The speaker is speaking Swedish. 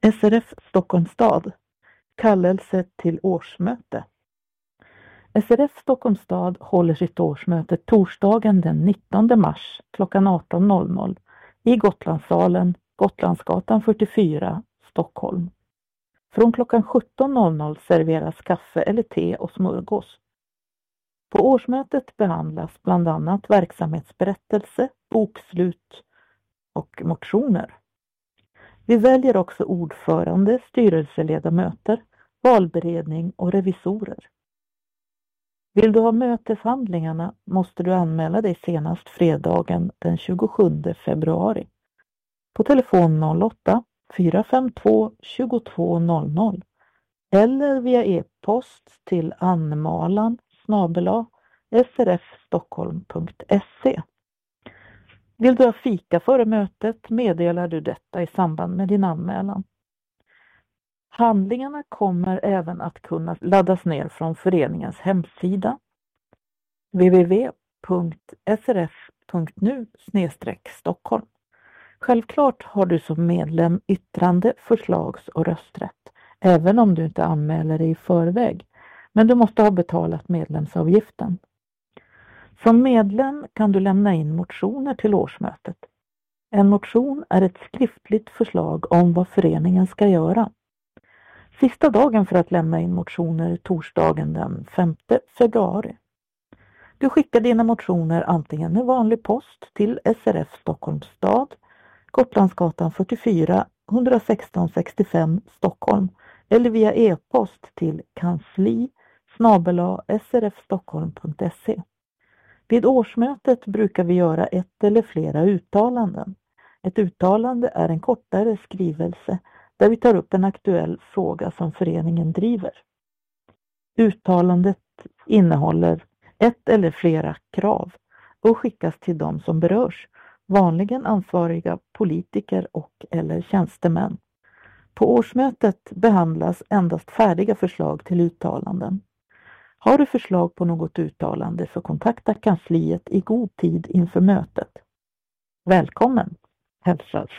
SRF Stockholms stad. Kallelse till årsmöte. SRF Stockholms stad håller sitt årsmöte torsdagen den 19 mars klockan 18.00 i Gotlandssalen, Gotlandsgatan 44, Stockholm. Från klockan 17.00 serveras kaffe eller te och smörgås. På årsmötet behandlas bland annat verksamhetsberättelse, bokslut och motioner. Vi väljer också ordförande, styrelseledamöter, valberedning och revisorer. Vill du ha möteshandlingarna måste du anmäla dig senast fredagen den 27 februari. På telefon 08 452 2200 eller via e-post till anmalan@srfstockholm.se. Vill du ha fika före mötet meddelar du detta i samband med din anmälan. Handlingarna kommer även att kunna laddas ner från föreningens hemsida www.srf.nu/Stockholm. Självklart har du som medlem yttrande-, förslags- och rösträtt, även om du inte anmäler dig i förväg, men du måste ha betalat medlemsavgiften. Som medlem kan du lämna in motioner till årsmötet. En motion är ett skriftligt förslag om vad föreningen ska göra. Sista dagen för att lämna in motioner är torsdagen den 5 februari. Du skickar dina motioner antingen med vanlig post till SRF Stockholms stad, Gotlandsgatan 44, 116 65 Stockholm eller via e-post till kansli@srfstockholm.se. Vid årsmötet brukar vi göra ett eller flera uttalanden. Ett uttalande är en kortare skrivelse där vi tar upp en aktuell fråga som föreningen driver. Uttalandet innehåller ett eller flera krav och skickas till de som berörs, vanligen ansvariga politiker och eller tjänstemän. På årsmötet behandlas endast färdiga förslag till uttalanden. Har du förslag på något uttalande så kontakta kansliet i god tid inför mötet. Välkommen, hälsar